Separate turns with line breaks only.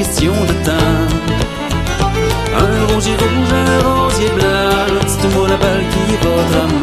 question de temps. Un rosier rouge, un rosier blanc, c'est moi la balle qui va te ramener.